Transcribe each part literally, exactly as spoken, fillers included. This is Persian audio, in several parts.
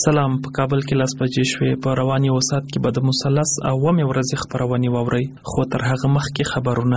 سلام. په کابل کې لاس بجې شوې. په رواني وسات کې به د مثلث او ومې ورځې خپرونې واورئ، خو تر هغه مخکې خبرونه.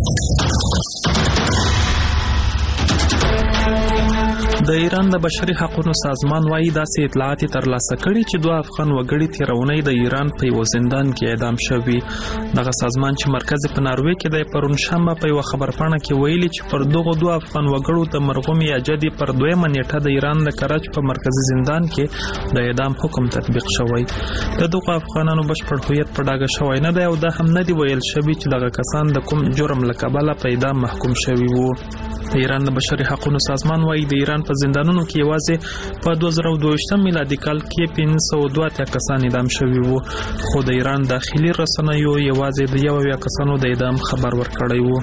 د ایران د بشري حقوقو سازمان وايي داسې اطلاعات ترلاسه کړي چې دوه افغان وګړي تیرونی د ایران په یو زندان کې اعدام شوي. دغه سازمان چې مرکز په ناروې کې د پرون شنبه په یو خبرپاڼه کې ویلي چې پر دغه دوه افغان وګړو د مرغوم یاجدي پر دویمه نیټه د ایران د کراچ په مرکزی زندان کې د اعدام حکم تطبیق شوی. د دغه افغانانو بشپړ هویت په ډاګه شوی نه دی او دا هم نه دی ویل شوی چې دغه کسان د کوم جرم له کبله په اعدام محکوم شوي وو. د ایران د بشري حقوقو سازمان وايي د ایران په زندانونو کې یوازې په دوه زره دوه ویشتم میلادي کال کې پنځه سوه دوه اتیا کسان اعدام شوي وو، خو د ایران داخلي رسنیو یوازې د یو اویا کسانو د اعدام خبر ورکړی وو.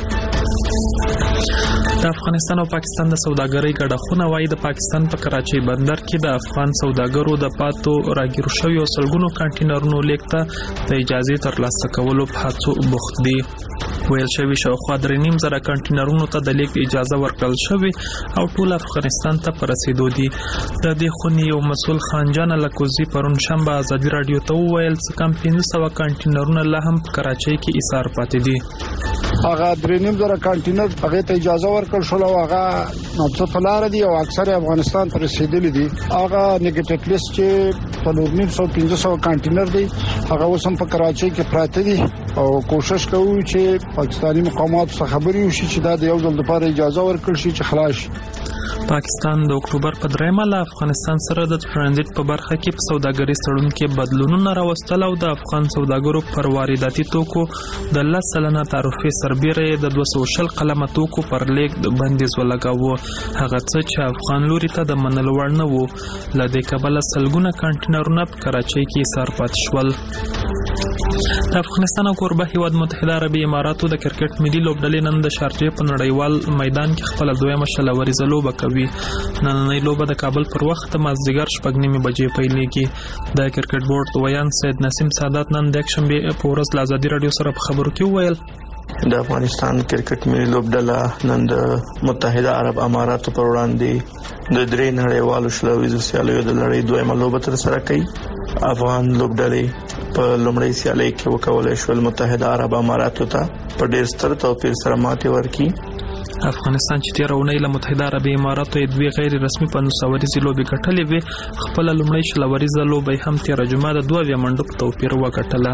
د افغانستان او پاکستان د سوداګرۍ ګډه خونه وايي د پاکستان په کراچۍ بندر کې د افغان سوداګرو د پاتو راګیر شویو سلګونو کانټینرونو لیک ته د اجازه ترلاسه کولو په هڅو بوخت دي. ویل شوی شاوخوا درې نیم زره کانټینرونو ته د لیک اجازه ورکړل شوې او ټول افغانستان ته په رسیدو دي. د دې خونې یو مسؤل خانجان لکوزي پرون شنبه ازادي رادیو ته وویل چې کم پنځه سوه کانټینرونه لا هم په کراچۍ کې ایثار پاتې دي. هغه درې نیم زره کانټینر هغه ته اجازه ورکړل شو او هغه نوڅه فلار دي او اکثر افغانستان ته رسیدلي دي. هغه نیگیټیو لیست چې څلور نیم سوه پنځه سوه کانټینر دي هغه اوس هم په کراچۍ کې پراته دي او کوشش کوو چې پاکستاني مقامات څخه خبري وشي چې دا د یو ځل لپاره اجازه ورکړل شي چې خلاص شي. پاکستان د اکتوبر په دریمه له افغانستان سره د ترانزیت په برخه کې په سوداګرۍ تړون کې بدلونونه راوستل او د افغان سوداګرو پر وارداتي توکو د لس سلنه تعرفې سربیره د دوه سوه شل قلمه توکو پر لیک بندیز ولګاوه، هغه څه چې افغان لوري ته د منلو وړ نه وو. له دې کبله سلګونه کانټینرونه په کراچۍ کې ایثار پاتې شول. د افغانستان او کوربه هیواد متحده عربي اماراتو د کرکټ ملي لوبډلې نن د شارجې په نړیوال میدان کې خپل دویمه شلوریزه لوبه کوي. نننۍ لوبه د کابل پر وخت د مازدیګر شپږ نیمې بجې پیلېږي. د کرکټ بورډ ویان سید نسیم سادات نن د یکشنبې په ورځ له ازادي رادیو سره په خبرو کې وویل د افغانستان کرکټ ملي لوبډله نن د متحده عرب اماراتو پر وړاندې د درې نړیوالو شلوریزو سیالیو د لړۍ دویمه لوبه ترسره کوي. افغان لوبډلې په لومړۍ سیالۍ کې وکولای شول متحده عرب اماراتو ته په ډېر ستر توپیر سره ماتې ورکړي. افغانستان چې تیر اونۍ له متحده عربي اماراتو یې دوه غیر رسمي پنځوسوریزې لوبې ګټلې وې، خپل لومړۍ شلوریزه لوبه هم تیر جمعه د دوه منډو په توپیر وګټله.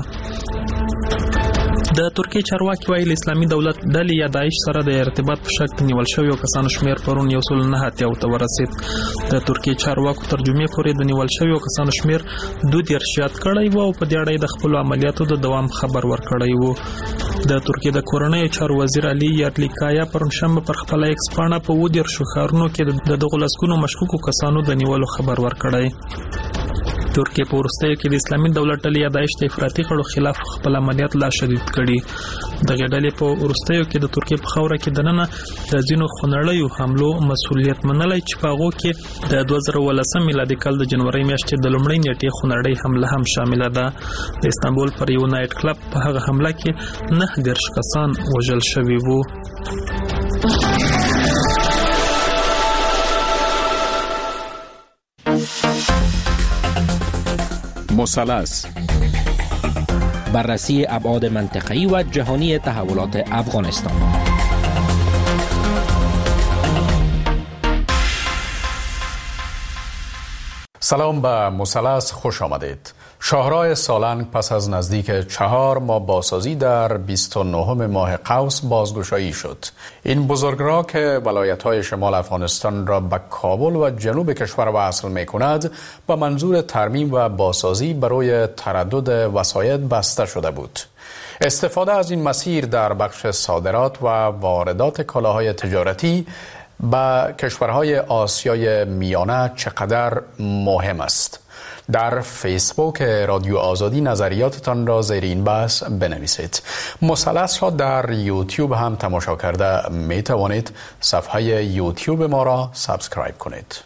د ترکیې چارواکي وايي اسلامي دولت ډلې یا داعش سره د ارتباط په شک نیول شویو کسانو شمیر پرون یو سل نه اتیا ته ورسید. د ترکیې چارواکو ترجمې پورې د نیول شویو کسانو شمیر دوه دیرش زیات کړی و او په دې اړه د خپل عملیاتو د دوام خبر ورکړی و. د ترکیې د کورنۍ چارو وزیر علي یارلیکایا پرون شنبه پر خپل ایکس پاڼه په و دیرشو ښارونو کې د دغو لسګونو مشکوکو کسانو د نیولو خبر ورکړی. ترکیه په وروستیو کې د اسلامي دولت ډلې یا داعش د افراطي غړو خلاف خپل عملیات لا شدید کړي. دغه ډلې په وروستیو کې د ترکیه په خاوره کې دننه د ځینو خونړیو حملو مسؤلیت منلی چې په هغو کې د دوه زره اوولسم میلادي کال د جنورۍ میاشتې د لومړۍ نیټې خونړۍ حمله هم شامله ده. د استانبول پر یو نایټ کلب په هغه حمله کې نه دېرش کسان وژل شوي وو. مثلث بررسی ابعاد منطقه‌ای و جهانی تحولات افغانستان. سلام به مثلث، خوش آمدید. شاهراه سالنگ پس از نزدیک چهار ماه بازسازی در بیست و نهم ماه قوس بازگشایی شد. این بزرگراه که ولایت‌های شمال افغانستان را به کابل و جنوب کشور وصل می‌کند به منظور ترمیم و بازسازی برای تردد وسایط بسته شده بود. استفاده از این مسیر در بخش صادرات و واردات کالاهای تجارتی به کشورهای آسیای میانه چقدر مهم است؟ در فیسبوک رادیو آزادی نظریاتتان را زیر این بحث بنویسید. مثلث را در یوتیوب هم تماشا کرده می توانید. صفحه یوتیوب ما را سابسکرایب کنید.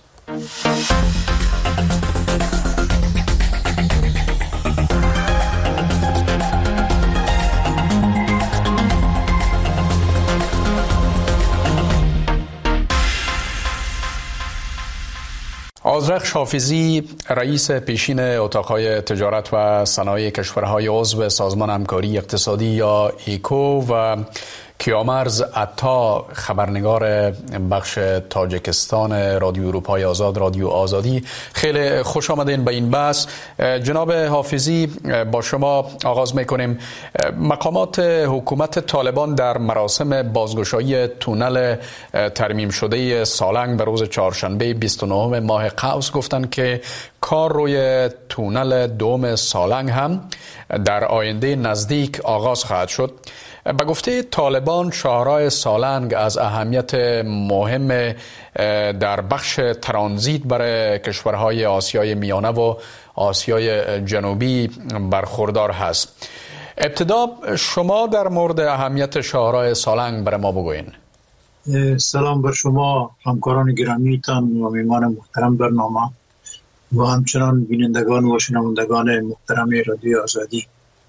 آذرخش حافظی رئیس پیشین اتاقهای تجارت و صنایع کشورهای عضو سازمان همکاری اقتصادی یا ایکو و کیامرز عطا خبرنگار بخش تاجیکستان رادیو اروپای آزاد رادیو آزادی، خیلی خوش آمدین به این بحث. جناب حافظی، با شما آغاز میکنیم. مقامات حکومت طالبان در مراسم بازگشایی تونل ترمیم شده سالنگ به روز چهارشنبه بیست و نهم ماه قوس گفتند که کار روی تونل دوم سالنگ هم در آینده نزدیک آغاز خواهد شد. به گفته طالبان شاهراه سالنگ از اهمیت مهم در بخش ترانزیت برای کشورهای آسیای میانه و آسیای جنوبی برخوردار هست. ابتدا شما در مورد اهمیت شاهراه سالنگ برای ما بگوین. سلام بر شما همکاران گرامیتان و میهمان محترم برنامه و همچنان بینندگان و شنوندگان محترم رادیو آزادی.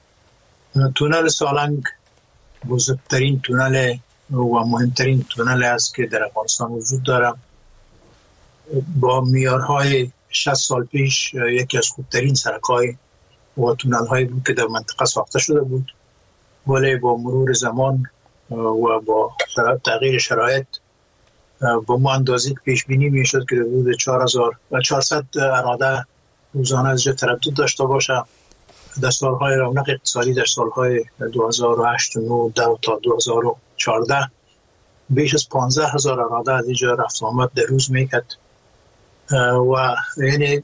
تونل سالنگ بزرگترین تونل و مهمترین تونل است که در افغانستان وجود دارد. با معیارهای شصت سال پیش یکی از خوبترین سرک‌های و تونل‌هایی بود که در منطقه ساخته شده بود، ولی با مرور زمان و با تغییر شرایط با ما اندازه پیش بینی میشد که حدود چهار هزار و چهارصد اراده روزانه از جا تردد داشته باشه. در سالهای رونق اقتصادی در سالهای دو هزار و هشت و نه ده تا دو هزار و چهارده بیش از پانزده هزار اراده از اینجا رفت آمد در روز میکرد و یعنی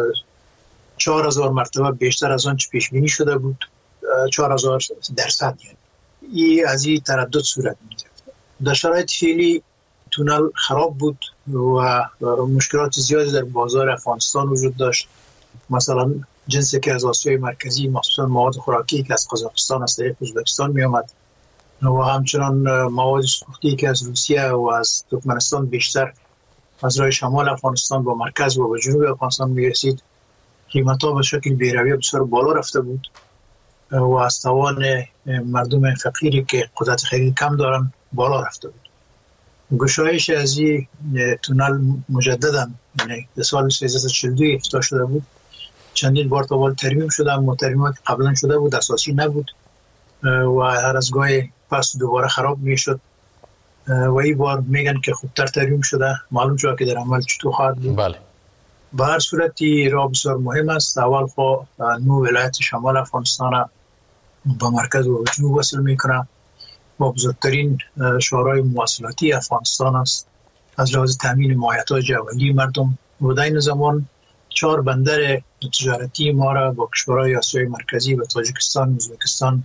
چهار هزار مرتبه بیشتر از آن چه پیش بینی شده بود، چهار هزار درصد. یعنی این از این تردد صورت میگرفت. در شرایط فعلی تونل خراب بود و مشکلات زیادی در بازار افغانستان وجود داشت. مثلا جنسی که از آسیای مرکزی مخصوصا مواد خوراکی که از قزاقستان از طریق ازبکستان می آمد و همچنان مواد سوختی که از روسیه و از ترکمنستان بیشتر از راه شمال افغانستان با مرکز و به جنوب افغانستان می رسید، قیمت‌ها به شکل بی‌رویه بسیار بالا رفته بود و از توان مردم فقیری که قدرت خرید کم دارن بالا رفته بود. گشایش از این تونل مجددا یعنی در سال سیزده و چهل و دو افتتاح شده بود. چندین بار تا ترمیم شده، اما ترمیمات که قبلا شده بود اساسی نبود و هر از گاهی پس دوباره خراب می شد و این بار میگن که خوبتر ترمیم شده. معلوم شده که در عمل چطور خواهد بود. بله. به هر صورتی راه بسیار مهم است. اول خو نو ولایت شمال افغانستان با مرکز و جنوب وصل میکنه و بزرگترین شاهراه مواصلاتی افغانستان است از لحاظ تامین مایحتاج اولیه مردم. و در این زمان چهار بندر تجارتی ما را با کشورهای آسیای مرکزی و تاجیکستان، ازبکستان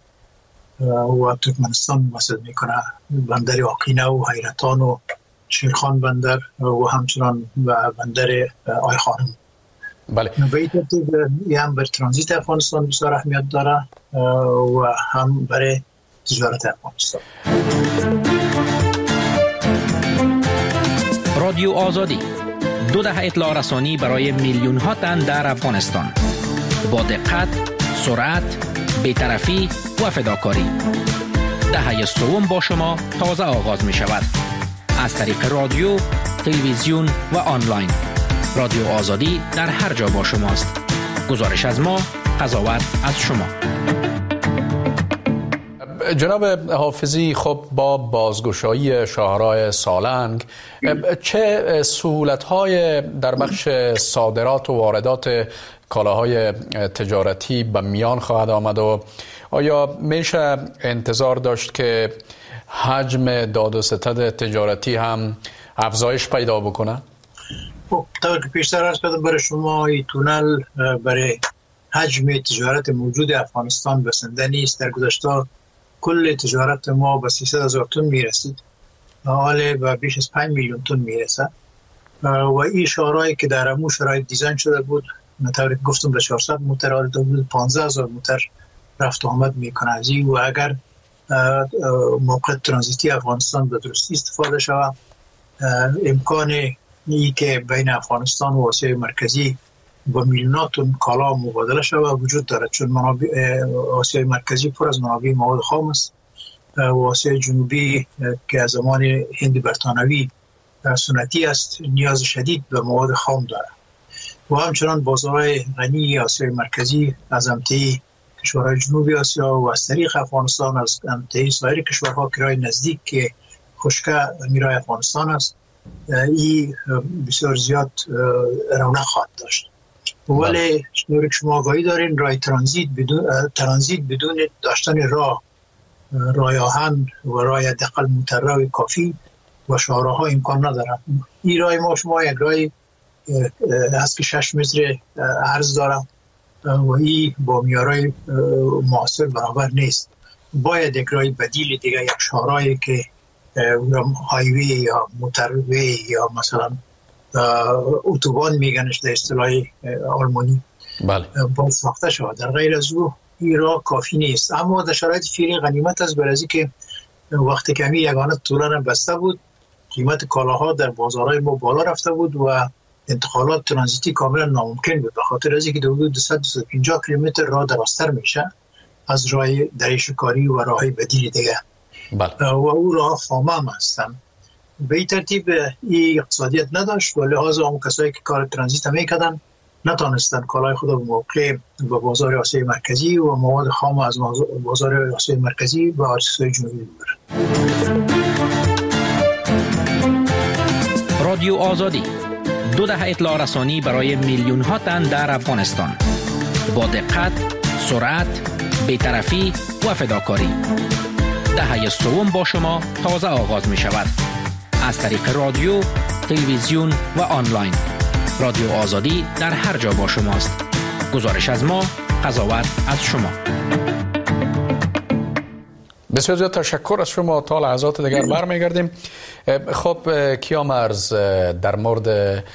و ترکمنستان وصل میکنه. بندر آقینه و حیرتان و شیرخان بندر و همچنان بندر آی خانم. بله. به این ترتیب هم بر ترانزیت افغانستان بسیار اهمیت داره و هم برای تجارت افغانستان. رادیو آزادی، دو دهه اطلاع رسانی برای میلیون ها تن در افغانستان، با دقت، سرعت، بی‌طرفی و فداکاری. دهه سوم با شما تازه آغاز می شود. از طریق رادیو، تلویزیون و آنلاین. رادیو آزادی در هر جا با شماست. گزارش از ما، قضاوت از شما. جناب حافظی، خب با بازگشایی شاهراه سالنگ چه سهولت‌های در بخش صادرات و واردات کالاهای تجارتی به میان خواهد آمد و آیا میشه انتظار داشت که حجم داد و ستد تجارتی هم افزایش پیدا بکنه؟ خب طور که پیشتر عرض کردم برای شما، این تونل برای حجم تجارت موجود افغانستان بسنده نیست. در گذشته کل تجارت ما به سیصد هزار تن میرسید، حالا به بیش از پنج میلیون تن میرسه و این شاهراهی که در امو شرایط دیزاین شده بود، مطابق گفتم به چهارصد موتر حال بود، پانزده هزار موتر رفت و آمد میکنه از این و اگر موقع ترانزیتی افغانستان به درستی استفاده شود، امکان ای که بین افغانستان و آسیای مرکزی با میلیونات تن کالا مبادله شود وجود دارد، چون منابع آسیای مرکزی پر از منابع مواد خام است و آسیای جنوبی که از زمان هند برطانوی سنتی است نیاز شدید به مواد خام دارد. و همچنان بازارهای غنی آسیای مرکزی از امتحی کشورهای جنوبی آسیا و از طریق افغانستان از امتحی سایر کشورها که راه نزدیک که خشکه میرای افغانستان است، این بسیار زیاد رونق خواهد داشت. ولی شنور که شما آگاهی دارین راه ترانزیت بدون ترانزیت بدون داشتن راه راه آهن و راه حداقل مترو کافی و شاهراها امکان ندارد. این راه ما شما یک راه هست که شش متر عرض دارد و این با معیارهای معاصر برابر نیست. باید یک راه بدیل دیگه، یک شاهراهی که هایوی یا موتروی یا مثلا اتوبان میگنش در اصطلاح آلمانی بله باید ساخته شود. در غیر از او این راه کافی نیست. اما در شرایط فعلی غنیمت است، برای که وقتی کمی یگانه طولان بسته بود قیمت کالاها در بازارهای ما بالا رفته بود و انتقالات ترانزیتی کاملا ناممکن بود، به خاطر از اینکه حدود دویست تا دویست و پنجاه کیلومتر راه درازتر میشه از راه دریچه‌کاری و راههای بدیل دیگه. بله. و او راه خامه هم هستن. به این ترتیب این اقتصادیت نداشت و لحاظا هم کسایی که کار ترانزیت هم میکردن نتانستن کالای خود به موقع به بازار آسیای مرکزی و مواد خام از بازار آسیای مرکزی و آسیای جنوبی ببرن. رادیو آزادی، دو دهه اطلاع رسانی برای میلیون ها تن در افغانستان، با دقت، سرعت، بی‌طرفی و فداکاری. دهه سوم با شما تازه آغاز می شود. از طریق رادیو، تلویزیون و آنلاین. رادیو آزادی در هر جا با شماست. گزارش از ما، قضاوت از شما. بسیار زیاد تشکر از شما. تا لحظات دیگر برمیگردیم. خب کیامرز، در مورد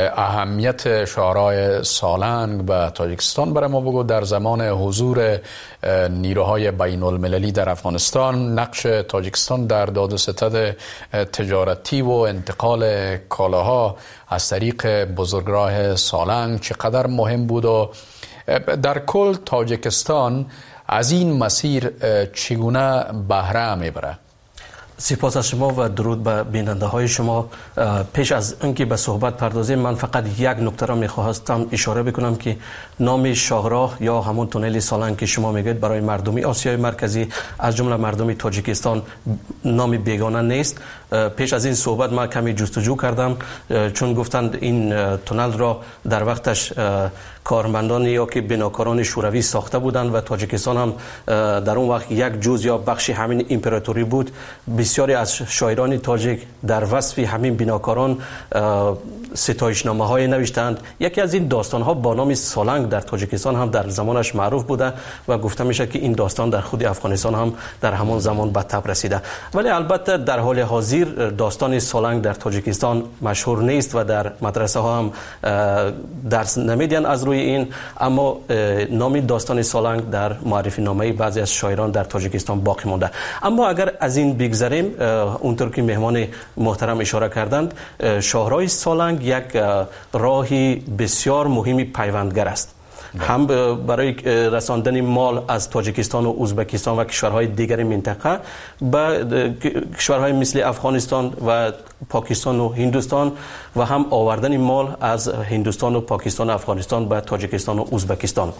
اهمیت شاهراه سالنگ به تاجیکستان برای ما بگو. در زمان حضور نیروهای بین المللی در افغانستان، نقش تاجیکستان در داد و ستد تجارتی و انتقال کالاها از طریق بزرگراه سالنگ چقدر مهم بود و در کل تاجیکستان از این مسیر چگونه بهره میبره؟ سپاس از شما و درود به بیننده های شما. پیش از اینکه به صحبت پردازیم، من فقط یک نکته را می‌خواستم اشاره بکنم که نام شاهراه یا همون تونل سالنگ که شما میگید برای مردمی آسیای مرکزی از جمله مردمی تاجیکستان نام بیگانه نیست. پیش از این صحبت ما کمی جستجو کردم، چون گفتند این تونل را در وقتش کارمندان یا که بناکاران شوروی ساخته بودند و تاجیکستان هم در اون وقت یک جزء یا بخشی همین امپراتوری بود. بسیاری از شاعران تاجیک در وصف همین بناکاران ستایشنامه های نوشتند. یکی از این داستان ها با نام سالنگ در تاجیکستان هم در زمانش معروف بوده و گفته میشه که این داستان در خود افغانستان هم در همان زمان به تب رسیده. ولی البته در حال حاضر داستان سالنگ در تاجیکستان مشهور نیست و در مدرسه ها هم درس نمیدن از روی این، اما نام داستان سالنگ در معرفی نامه بعضی از شاعران در تاجیکستان باقی مونده. اما اگر از این بگذریم، اونطور که مهمان محترم اشاره کردند، شاهراه سالنگ یک راهی بسیار مهمی پیوندگر است، هم برای رساندن مال از تاجیکستان و ازبکستان و کشورهای دیگر منطقه به کشورهای مثل افغانستان و پاکستان و هندوستان و هم آوردن مال از هندوستان و پاکستان و افغانستان به تاجیکستان و ازبکستان.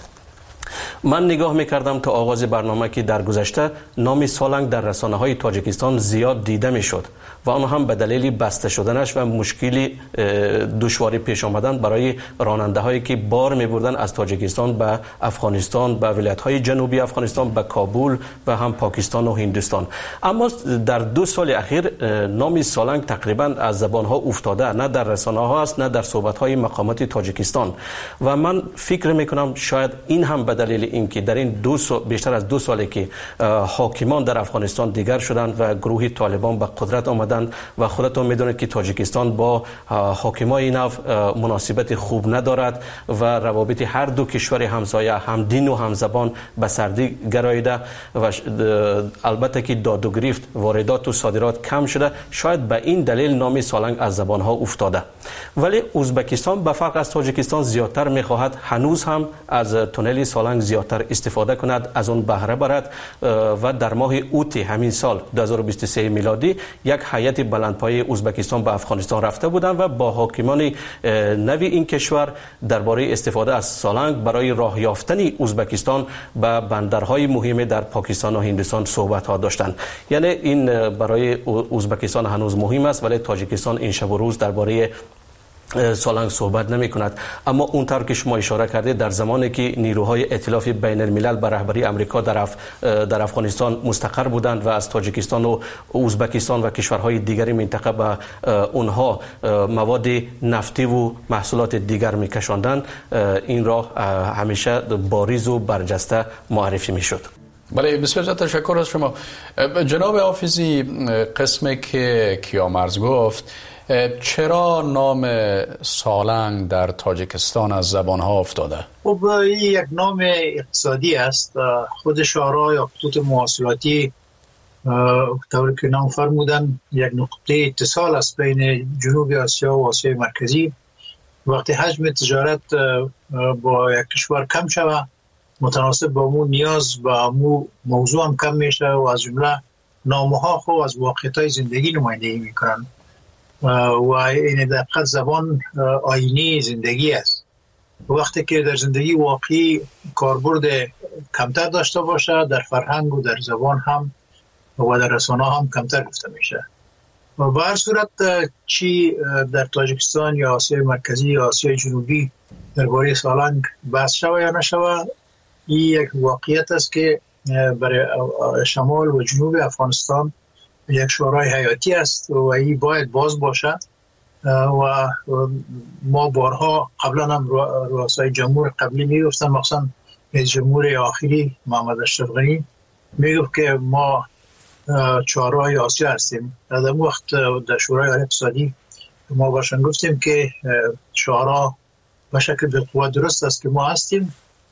من نگاه میکردم تا آغاز برنامه که در گذشته نام سالنگ در رسانه های تاجیکستان زیاد دیده میشد و آن هم به دلیل بسته شدنش و مشکلی دشواری پیش آمدن برای راننده هایی که بار میبردن از تاجیکستان به افغانستان، به ولایت های جنوبی افغانستان، به کابل و هم پاکستان و هندوستان. اما در دو سال اخیر نام سالنگ تقریبا از زبان ها افتاده، نه در رسانه ها است نه در صحبت های مقامات تاجیکستان. و من فکر میکنم شاید این هم به دلیل اینکه در این دو سال بیشتر از دو ساله که حاکمان در افغانستان دیگر شدند و گروه طالبان به قدرت آمدند و خودتون میدونید که تاجیکستان با حاکمان این نو مناسبت خوب ندارد و روابط هر دو کشور همسایه هم دین و هم زبان به سردی گراییده و البته که داد و گریفت واردات و صادرات کم شده. شاید به این دلیل نام سالنگ از زبان ها افتاده. ولی ازبکستان به فرق از تاجیکستان زیادتر میخواهد هنوز هم از تونل سالنگ زیاد زیادتر استفاده کند، از اون بهره برد و در ماه اوت همین سال دو هزار و بیست و سه میلادی یک هیئت بلندپایه ازبکستان به افغانستان رفته بودند و با حاکمان نوی این کشور درباره استفاده از سالنگ برای راه یافتن ازبکستان به بندرهای مهم در پاکستان و هندوستان صحبت ها داشتند. یعنی این برای ازبکستان هنوز مهم است، ولی تاجیکستان این شب و روز درباره سالنگ صحبت نمی کند. اما اونطور که شما اشاره کردید، در زمانی که نیروهای ائتلاف بین الملل به رهبری امریکا در, اف... در افغانستان مستقر بودند و از تاجیکستان و ازبکستان و کشورهای دیگری منطقه به اونها مواد نفتی و محصولات دیگر می کشاندند، این راه همیشه باریز و برجسته معرفی می شد. بله، بسیار تشکر از شما جناب حافظی. قسمی که کیامرز گفت، چرا نام سالنگ در تاجیکستان از زبانها افتاده؟ خب این یک نام اقتصادی است. خود شورای یا خطوط مواصلاتی طوری که نام فرمودن یک نقطه اتصال است بین جنوب آسیا و آسیای مرکزی. وقتی حجم تجارت با یک کشور کم شود، متناسب با مو نیاز با مو موضوع هم کم میشه و از جمله نامها خو از واقعیت‌های زندگی نمایندگی میکنن و این دقیقاً زبان آینه زندگی است. وقتی که در زندگی واقعی کاربرد کمتر داشته باشه، در فرهنگ و در زبان هم و در رسانه هم کمتر گفته میشه. و به هر صورت چی در تاجیکستان یا آسیای مرکزی یا آسیای جنوبی درباره سالنگ بحث شوه یا نشوه، این یک واقعیت است که برای شمال و جنوب افغانستان یک شورای حیاتی است و این باید باز باشد و ما بارها قبلا هم رؤسای جمهور قبلی میگفتن، مخصوصا رئیس جمهور آخری محمد اشرف غنی میگفت که ما چهارراه آسیا هستیم. در وقت در شورای اقتصادی ما باشن گفتیم که شورا به شکل به قوت درست است که ما هستیم،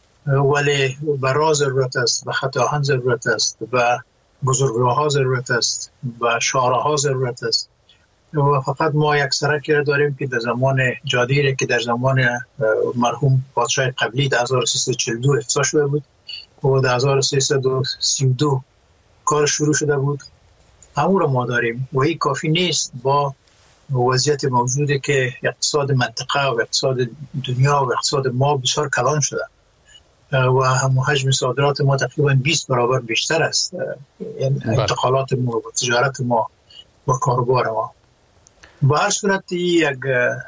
ولی به راه ضرورت است، به خط آهن ضرورت است، به بزرگراه ها ضرورت است، به شارع ها ضرورت است. و فقط ما یک سرکی را داریم که در زمان جادیره که در زمان مرحوم پادشاه قبلی در هزار و سیصد و چهل و دو افتتاح شده بود و در هزار و سیصد و سی و دو کار شروع شده بود، همون را ما داریم و این کافی نیست با وضعیت موجوده که اقتصاد منطقه و اقتصاد دنیا و اقتصاد ما بسیار کلان شده و هم حجم صادرات ما تقریبا بیست برابر بیشتر است، انتقالات ما و تجارت ما و کاروبار ما. به هر صورت یک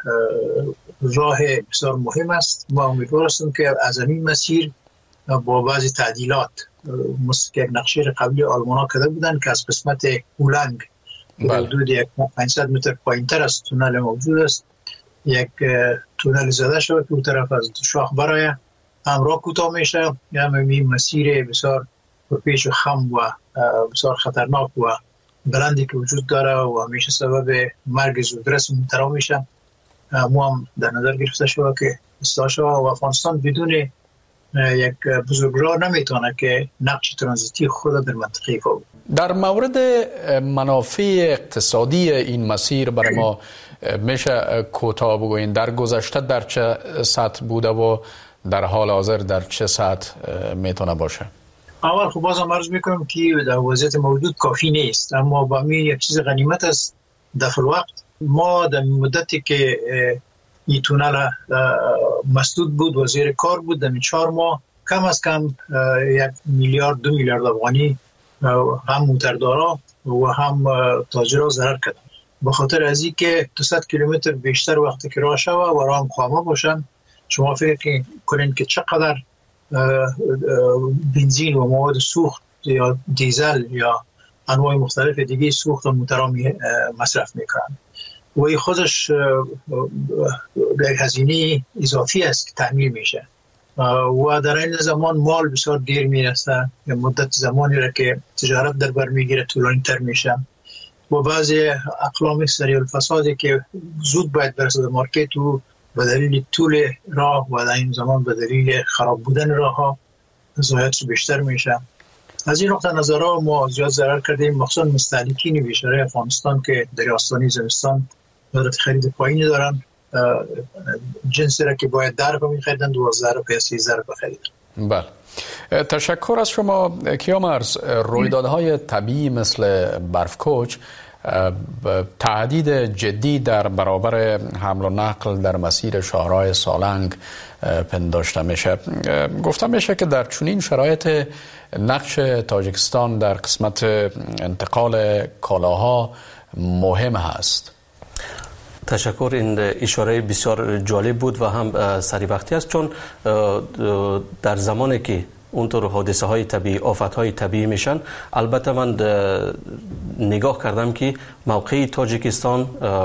راه بسیار مهم است. ما امیدوار هستیم که از این مسیر با بعضی تعدیلات، مثل که یک نقشه قبلی آلمان ها کرده بودن که از قسمت اولنگ که حدود پانصد متر پایینتر از تونل موجود است، یک تونل زده شده که اون طرف از شاخ برای همراه کوتاه میشه. یعنی مسیر بسیار پیچ و خم و بسیار خطرناک و بلندی که وجود داره و همیشه سبب مرگ زودرس مبتلا میشه. ما هم در نظر گرفته شده که اصلاح شده و افغانستان بدون یک بزرگراه نمیتونه که نقش ترانزیتی خود در منطقه ایفا بود. در مورد منافع اقتصادی این مسیر برای ما میشه کوتاه بگوین، در گذشته در چه سطح بوده و در حال حاضر در چه سطح میتونه باشه؟ اول خب بازم عرض میکنم که در وضعیت موجود کافی نیست، اما با می یک چیز غنیمت است. در وقت ما در مدتی که این تونل مسدود بود و زیر کار بود، در چهار ماه کم از کم یک میلیارد دو میلیارد افغانی هم موتردارا و هم تاجرها ضرر کردن، به خاطر از این که دویست کیلومتر بیشتر وقتی که راه شوه و راه هم خامه باشن. شما فکر کنین که چقدر بنزین و مواد سوخت یا دیزل یا انواع مختلف دیگه سوخت و موترها مصرف میکنن و این خودش یک هزینه اضافی است که تعمیر میشه و در این زمان مال بسیار دیر میرسه، یا مدت زمانی را که تجارت در بر میگیره طولانی تر میشه و بعضی اقلام سریع الفسادی که زود باید برسه در مارکت و به دلیل طول راه و در این زمان به دلیل خراب بودن راه ها ضایعات بیشتر میشه. از این نقطه نظر ما زیاد ضرر کردیم، مخصوصا مستهلکین بیشتر افغانستان که در آستانه زمستان قدرت خرید پایینی دارن، جنسی را که باید در رو میخریدن دوازده رو یا سیزده رو بخریدن. بله، تشکر از شما. کیامرز، رویدادهای طبیعی مثل برفکوچ تهدید جدی در برابر حمل و نقل در مسیر شاهراه سالنگ پنداشته میشه. گفته میشه که در چنین شرایط نقش تاجیکستان در قسمت انتقال کالاها مهم هست. تشکر. این اشاره بسیار جالب بود و هم سری وقتی است، چون در زمانی که اونطور حادثه های طبیعی، آفت های طبیعی میشن، البته من نگاه کردم که موقع تاجیکستان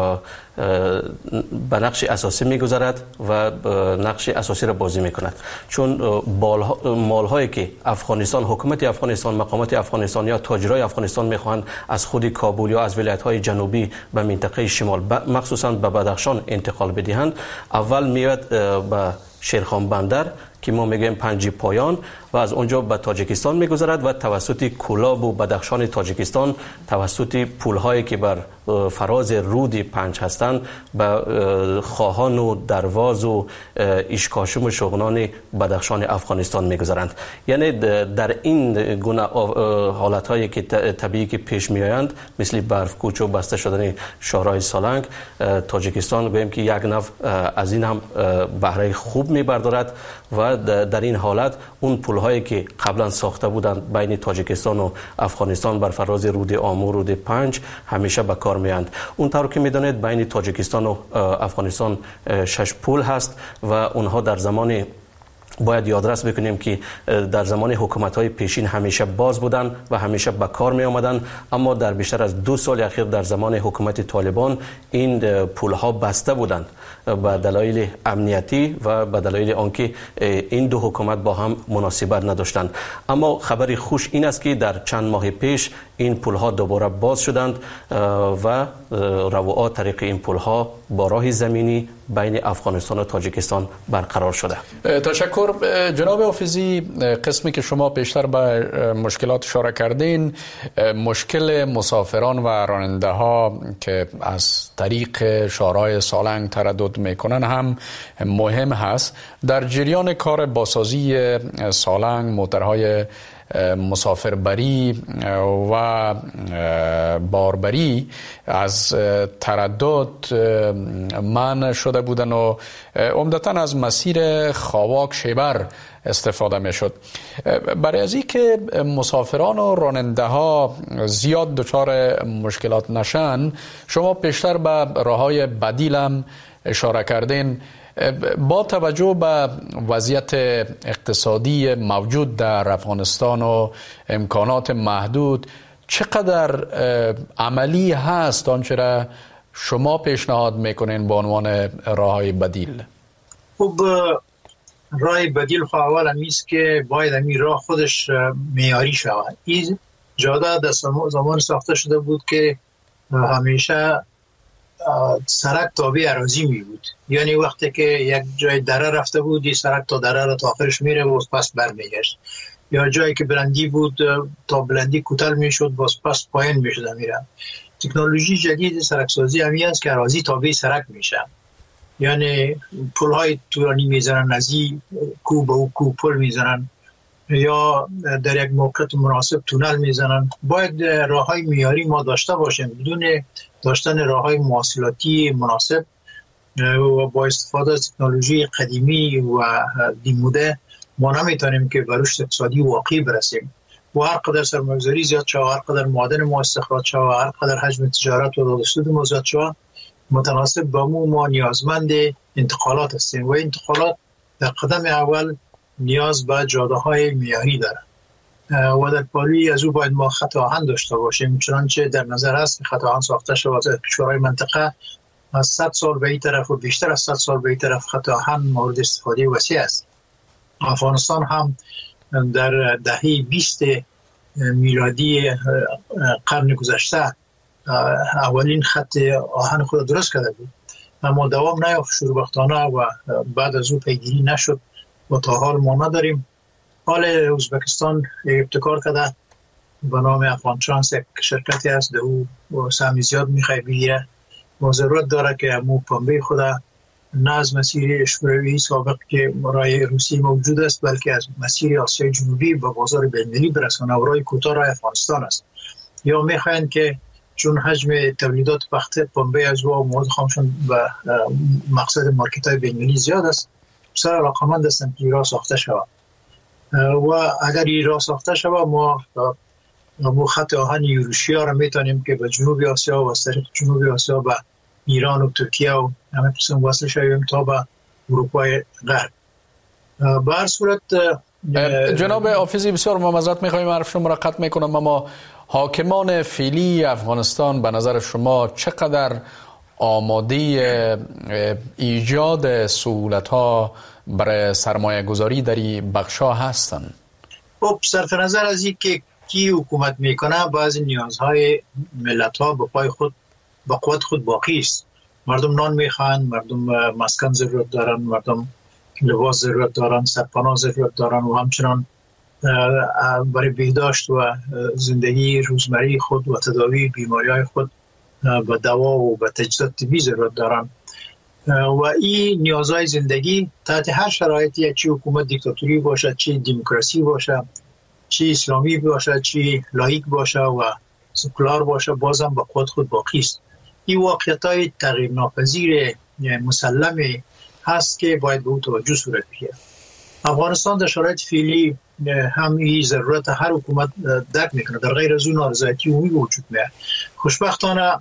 به نقش اساسی میگذارد و نقش اساسی را بازی میکند، چون مال هایی که افغانستان، حکومت افغانستان، مقامات افغانستان یا تاجرای افغانستان میخواهند از خود کابل یا از ولایت های جنوبی به منطقه شمال مخصوصا به بدخشان انتقال بدهند، اول میاد به شیرخان بندر که ما میگیم پنجی پایان و از اونجا به تاجیکستان میگذرد و توسط کولاب و بدخشان تاجیکستان توسط پولهایی که بر فراز رود پنج هستند به خواهان و درواز و ایشکاشم و شغنان بدخشان افغانستان میگذرند. یعنی در این گونه حالتهایی که طبیعی که پیش میآیند مثل برف کوچ و بسته شدن شاهراه سالنگ، تاجیکستان گویم که یک نوع از این هم بهره خوب میبردارد و در این حالت اون پل‌هایی که قبلا ساخته بودند بین تاجیکستان و افغانستان بر فراز رود آمو، رود پنج همیشه به کار میاند. اون طور که میدانید بین تاجیکستان و افغانستان شش پل هست و اونها در زمان باید یادرس بکنیم که در زمان حکومت‌های پیشین همیشه باز بودن و همیشه به کار می آمدن، اما در بیشتر از دو سال اخیر در زمان حکومت طالبان این پل‌ها بسته بودند به دلایل امنیتی و به دلایل آنکه این دو حکومت با هم مناسبت نداشتند. اما خبری خوش این است که در چند ماه پیش این پل‌ها دوباره باز شدند و رواعات طریق این پل‌ها با راه زمینی بین افغانستان و تاجیکستان برقرار شده. تشکر جناب حافظی. قسمی که شما پیشتر به مشکلات اشاره کردین، مشکل مسافران و راننده ها که از طریق شاهراه سالنگ تردد میکنن هم مهم هست. در جریان کار بازسازی سالنگ موترهای مسافربری و باربری از تردد منع شده بودن و عمدتاً از مسیر خاواک شیبر استفاده می شد. برای از این که مسافران و راننده ها زیاد دچار مشکلات نشن، شما پیشتر به راههای بدیل هم اشاره کردین. با توجه به وضعیت اقتصادی موجود در افغانستان و امکانات محدود، چقدر عملی هست آنچه را شما پیشنهاد میکنین به عنوان راههای بدیل؟ خب راه بدیل خب اول همیست که باید همی راه خودش معیاری شود. این جاده در زمان ساخته شده بود که همیشه سرک تابع اراضی می بود، یعنی وقتی که یک جای دره رفته بود این سرک تا دره را تا آخرش میره و پس برمیگشت، یا جایی که بلندی بود تا بلندی کوتاه میشد باز پس پایین میشد میره. تکنولوژی جدید سرکسازی همی است که اراضی تابع سرک میشه، یعنی پل های طولانی میزنن، از این کو به او کو پل میزنن یا در یک موقعیت مناسب تونل میزنن. باید راه های معیاری ما داشته باشیم، بدون داشتن راه های مواصلاتی مناسب و با استفاده از تکنولوژی قدیمی و دیموده ما نمیتونیم که به رشد اقتصادی واقعی برسیم. و هر قدر سرمایه‌گذاری زیاد شود، هر قدر معادن ما استخراج شود، هر قدر حجم تجارت و داده‌سود ما زیاد شود، متناسب با مو ما نیازمند انتقالات هستیم و انتقالات در قدم اول نیاز به جاده های معیاری دارند و در پالی از او باید ما خط آهن داشته باشیم، چنانچه در نظر است که خط آهن ساخته شود در کشورهای منطقه از صد سال به این طرف و بیشتر از صد سال به این طرف خط آهن مورد استفاده وسیع است. افغانستان هم در دهه بیست میلادی قرن گذشته اولین خط آهن خود درست کرده بود، اما دوام نیافت شوربختانه و بعد از او پیگیری نشد و تا حال ما نداریم. حال ازبکستان ابتکار کرده به نام افغان ترانس، یک شرکتی است در او سهمی زیاد میخوای بگیره و ضرورت داره که مو پنبه خود نه از مسیر شوروی سابق که رای روسی موجود است، بلکه از مسیر آسیای جنوبی به بازار بین‌المللی برسانه و رای کوتاه رای افغانستان است. یا میخواین که چون حجم تولیدات بخت پنبه از و مواد خامشون به مقصد مارکت های بین‌المللی زیاد است، بسیار علاقمند هستند که ایران ساخته شود و اگر ایران ساخته شود ما مو خط آهن یوروشیا را میتونیم که به جنوب آسیا و از طریق جنوب آسیا به ایران و ترکیه و همه قسم وصل شویم تا به اروپای غرب. به هر صورت جناب حافظی بسیار معذرت میخوایم حرف شما را قطع میکنم، اما حاکمان فعلی افغانستان به نظر شما چقدر آماده ایجاد سهولت‌ها برای سرمایه گذاری در این بخش‌ها هستند؟ خب صرف نظر از این که کی حکومت میکنه، بعضی نیازهای ملت‌ها به پای خود به قوت خود باقی است. مردم نان میخوان، مردم مسکن ضرورت دارن، مردم لباس ضرورت دارن، سرپناه ضرورت دارن و همچنان برای بهداشت و زندگی روزمره خود و تداوی بیماری‌های خود به دوا و به تجهیزات طبی ضرورت دارن و این نیازهای زندگی تحت هر شرایطی، چه حکومت دیکتاتوری باشه، چه دموکراسی باشه، چه اسلامی باشه، چه لایک باشه و سکولار باشه، بازم به قوت خود باقی است. این واقعیت‌های تغییر ناپذیر مسلم هست که باید به او توجه صورت بگیرد. افغانستان در شرایط فعلی هم این ضرورت هر حکومت درک میکنه، در غیر از اون نارضایتی عمومی وجود میاد. خوشبختانه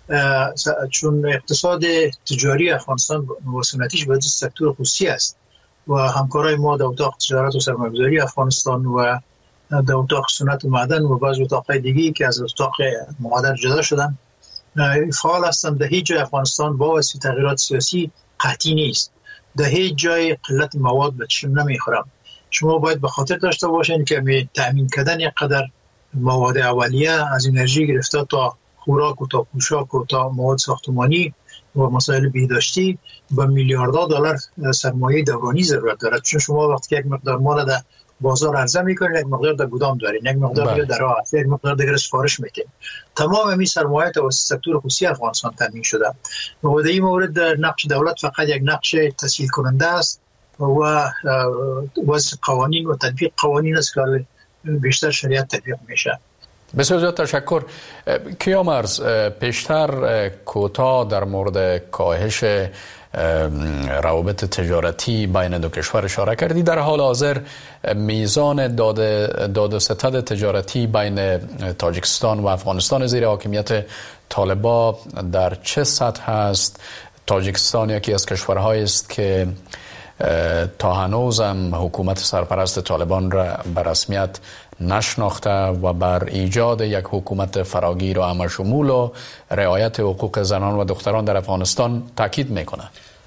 چون اقتصاد تجاری افغانستان وسنتیش به سکتور خصوصی است و همکارای ما در اتاق تجارت و سرمایه‌گذاری افغانستان و در اتاق صنعت معدن و بعض اتاق‌های دیگه که از اتاق معدن جدا شدن فعال هستند. در هیچ جای افغانستان با واسطه تغییرات سیاسی قحطی نیست، در هیچ جای قلت مواد به چشم نمیخورم. شما باید به خاطر داشته باشین که می تامین کردن یک قدر مواد اولیه از انرژی گرفته تا خوراک و تا پوشاک و تا مواد ساختمانی و مسائل بهداشتی به میلیاردها دلار سرمایه دورانی ضرورت دارد. چون شما وقتی که یک مقدار مال در بازار عرضه میکنید، یک مقدار در گودام دارید، یک مقدار دیگه در راه، یک مقدار دیگه سفارش میدید. تمام این سرمایه توسط سکتور خصوصی افغانستان تامین شده و در این مورد نقش دولت فقط یک نقش تسهیل کننده است و وضع قوانین و تطبیق قوانین است که بیشتر شریعت تطبیق میشه. بسیار زیاد تشکر. کیامرز پیشتر کوتاه در مورد کاهش روابط تجارتی بین دو کشور اشاره کردی. در حال حاضر میزان داد داد و ستد تجارتی بین تاجیکستان و افغانستان زیر حاکمیت طالبان در چه سطح است؟ تاجیکستان یکی از کشورهایی است که تا هنوز هم حکومت سرپرست طالبان را به رسمیت نشناخته و بر ایجاد یک حکومت فراگیر و همشمول و رعایت حقوق زنان و دختران در افغانستان تاکید میکنه.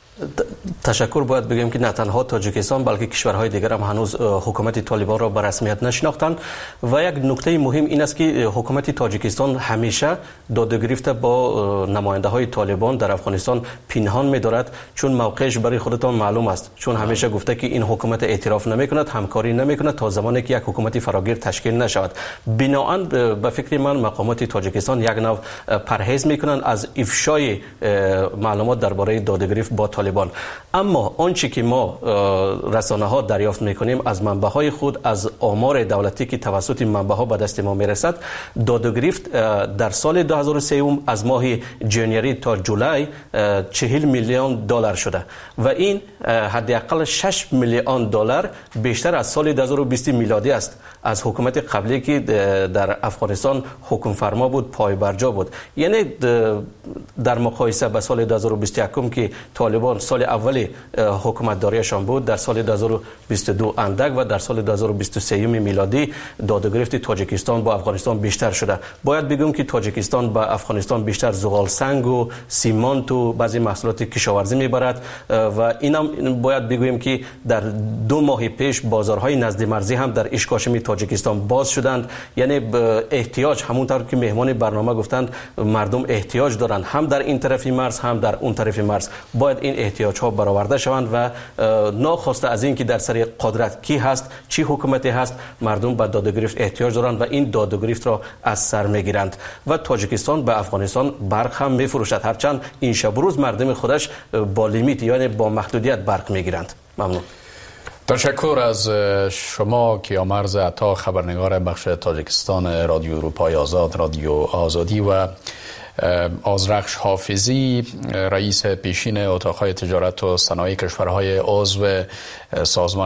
تشکر. باید بگیم که نه تنها تاجیکستان بلکه کشورهای دیگر هم هنوز حکومت طالبان را به رسمیت نشناختند و یک نکته مهم این است که حکومت تاجیکستان همیشه دادگریفت با نماینده های طالبان در افغانستان پنهان می‌دارد، چون موقعش برای خودتان معلوم است، چون همیشه گفته که این حکومت اعتراف نمی‌کند، همکاری نمی‌کند تا زمانی که یک حکومت فراگیر تشکیل نشود. بنابراین به فکر من مقامات تاجیکستان یک نوع پرهیز می‌کنند از افشای معلومات درباره دادگریفت با طالبان. اما آنچه که ما رسانه ها دریافت میکنیم از منبع های خود، از آمار دولتی که توسط منبع ها به دست ما میرسد، دادگریفت در سال دو هزار و سه از ماه ژانویه تا جولای چهل میلیون دلار شده و این حداقل شش میلیون دلار بیشتر از سال دو هزار و بیست میلادی است، از حکومت قبلی که در افغانستان حکم فرما بود، پای برجا بود. یعنی در مقایسه با سال دو هزار و بیست و یک که طالبان سال اولی حکومت داریشان بود، در سال دو هزار و بیست و دو اندک و در سال دو هزار و بیست و سه میلادی دادگرفت تاجیکستان با افغانستان بیشتر شده. باید بگم که تاجیکستان با افغانستان بیشتر زغال سنگ و سیمانت و بعضی محصولات کشاورزی میبرد و اینم باید بگویم که در دو ماه پیش بازارهای نزد مرزی هم در اشکاشمی تاجیکستان باز شدند. یعنی احتیاج، همونطور که مهمان برنامه گفتند، مردم احتیاج دارند هم در این طرف مرز هم در اون طرف مرز. باید این احتیاج ها برآورده شوند و ناخواسته از این که در سر قدرت کی هست، چی حکومتی هست، مردم به دادگرفت احتیاج دارند و این دادگرفت را از سر میگیرند و تاجیکستان به افغانستان برق هم میفروشد، هرچند این شب روز مردم خودش با لیمیت یعنی با محدودیت برق میگیرند. ممنون. تشکر از شما کیامرز عطا، خبرنگار بخش تاجیکستان رادیو اروپای آزاد، رادیو آزادی، و آذرخش حافظی، رئیس پیشین اتاقهای تجارت و صنایع کشورهای عضو سازمان